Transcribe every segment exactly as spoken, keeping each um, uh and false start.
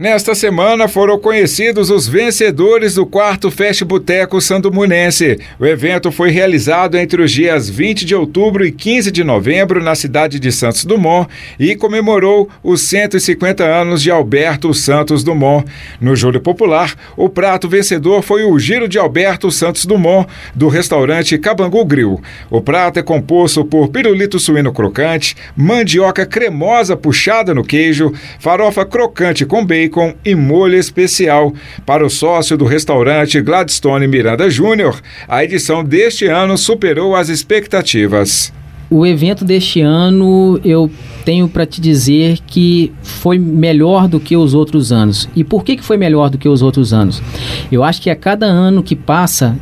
Nesta semana foram conhecidos os vencedores do quarto Fest Boteco Sandomunense. O evento foi realizado entre os dias vinte de outubro e quinze de novembro na cidade de Santos Dumont e comemorou os cento e cinquenta anos de Alberto Santos Dumont. No júri popular, o prato vencedor foi o Giro de Alberto Santos Dumont, do restaurante Cabangu Grill. O prato é composto por pirulito suíno crocante, mandioca cremosa puxada no queijo, farofa crocante com bacon e molho especial. Para o sócio do restaurante Gladstone Miranda Júnior, a edição deste ano superou as expectativas. O evento deste ano, eu tenho para te dizer que foi melhor do que os outros anos. E por que que foi melhor do que os outros anos? Eu acho que a cada ano que passa,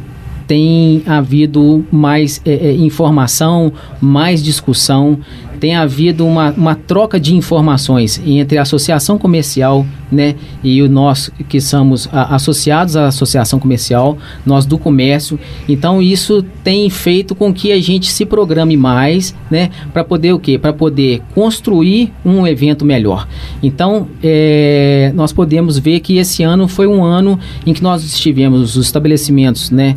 tem havido mais é, é, informação, mais discussão, tem havido uma, uma troca de informações entre a associação comercial, né, e o nós que somos a, associados à associação comercial, nós do comércio. Então isso tem feito com que a gente se programe mais, né, para poder o quê? Para poder construir um evento melhor. Então é, nós podemos ver que esse ano foi um ano em que nós tivemos os estabelecimentos, né,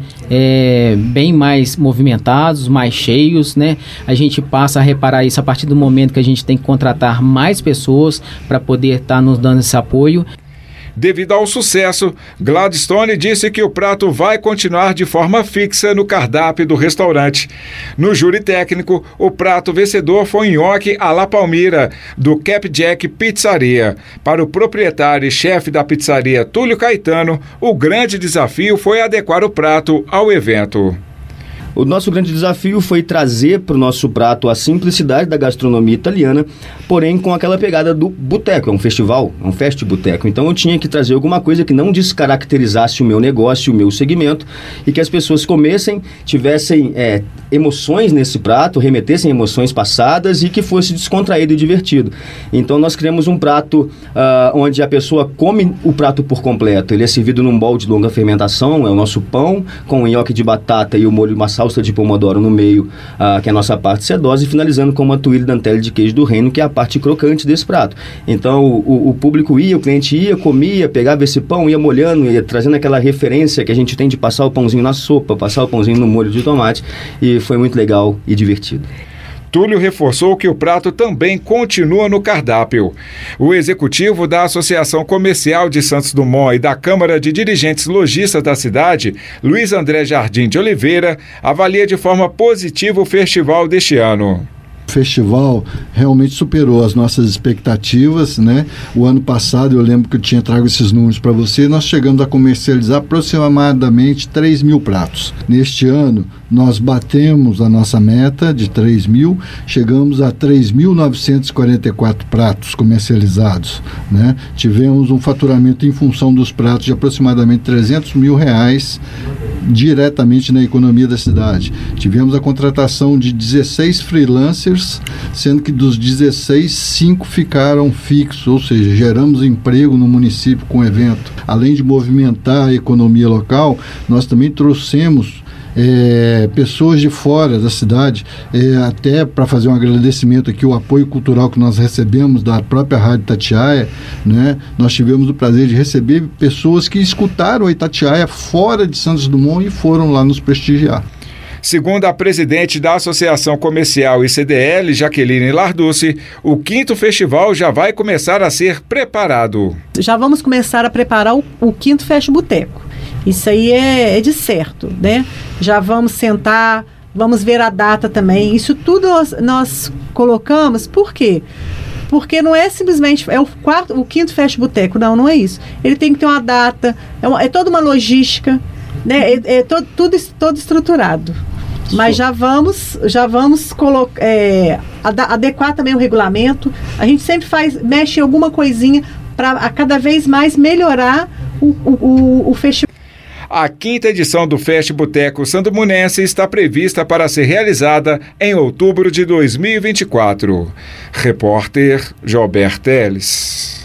é, bem mais movimentados, mais cheios, né. A gente passa a reparar isso a partir do momento que a gente tem que contratar mais pessoas para poder estar tá nos dando esse apoio. Devido ao sucesso, Gladstone disse que o prato vai continuar de forma fixa no cardápio do restaurante. No júri técnico, o prato vencedor foi nhoque à la Palmira, do Capjack Pizzaria. Para o proprietário e chefe da pizzaria, Túlio Caetano, o grande desafio foi adequar o prato ao evento. O nosso grande desafio foi trazer para o nosso prato a simplicidade da gastronomia italiana, porém com aquela pegada do boteco. É um festival, é um fest boteco. Então eu tinha que trazer alguma coisa que não descaracterizasse o meu negócio, o meu segmento, e que as pessoas comessem, tivessem é, emoções nesse prato, remetessem emoções passadas e que fosse descontraído e divertido. Então nós criamos um prato uh, onde a pessoa come o prato por completo. Ele é servido num bowl de longa fermentação, é o nosso pão, com o nhoque de batata e o molho maçã salsa de pomodoro no meio, uh, que é a nossa parte sedosa, e finalizando com uma tuile dentelle de queijo do reino, que é a parte crocante desse prato. Então o, o público ia, o cliente ia, comia, pegava esse pão, ia molhando, ia trazendo aquela referência que a gente tem de passar o pãozinho na sopa, passar o pãozinho no molho de tomate, e foi muito legal e divertido. Túlio reforçou que o prato também continua no cardápio. O executivo da Associação Comercial de Santos Dumont e da Câmara de Dirigentes Lojistas da cidade, Luiz André Jardim de Oliveira, avalia de forma positiva o festival deste ano. O festival realmente superou as nossas expectativas, né? O ano passado, eu lembro que eu tinha trago esses números para você, nós chegamos a comercializar aproximadamente três mil pratos. Neste ano, nós batemos a nossa meta de três mil, chegamos a três mil novecentos e quarenta e quatro pratos comercializados, né? Tivemos um faturamento em função dos pratos de aproximadamente trezentos mil reais diretamente na economia da cidade. Tivemos a contratação de dezesseis freelancers, sendo que dos dezesseis, cinco ficaram fixos, ou seja, geramos emprego no município com o evento. Além de movimentar a economia local, nós também trouxemos É, pessoas de fora da cidade, é, até para fazer um agradecimento aqui, o apoio cultural que nós recebemos da própria Rádio Itatiaia, né? Nós tivemos o prazer de receber pessoas que escutaram a Itatiaia fora de Santos Dumont e foram lá nos prestigiar. Segundo a presidente da Associação Comercial I C D L, Jaqueline Larducci, o quinto festival já vai começar a ser preparado. Já vamos começar a preparar o, o quinto Fest Boteco. Isso aí é, é de certo, né? Já vamos sentar, vamos ver a data também. Isso tudo nós, nós colocamos, por quê? Porque não é simplesmente, é o, quarto, o quinto Fest Boteco, não, não é isso. Ele tem que ter uma data, é, uma, é toda uma logística, né? É, é todo, tudo, todo estruturado. Mas já vamos, já vamos colo- é, adequar também o regulamento. A gente sempre faz, mexe em alguma coisinha para cada vez mais melhorar o, o, o, o festival. A quinta edição do Fest Boteco Sandomunense está prevista para ser realizada em outubro de dois mil e vinte e quatro. Repórter Gilberto Teles.